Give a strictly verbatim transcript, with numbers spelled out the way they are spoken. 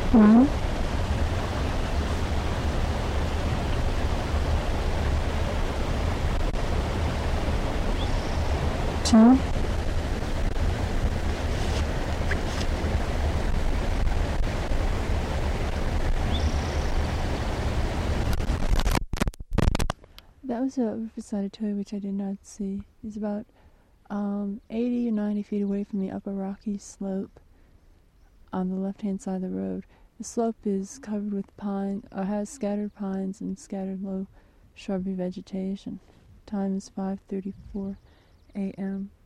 One, two, that was a riverside artillery which I did not see. It's about um, eighty or ninety feet away from the upper rocky slope on the left-hand side of the road. The slope is covered with pine, or has scattered pines and scattered low shrubby vegetation. Time is five thirty-four a m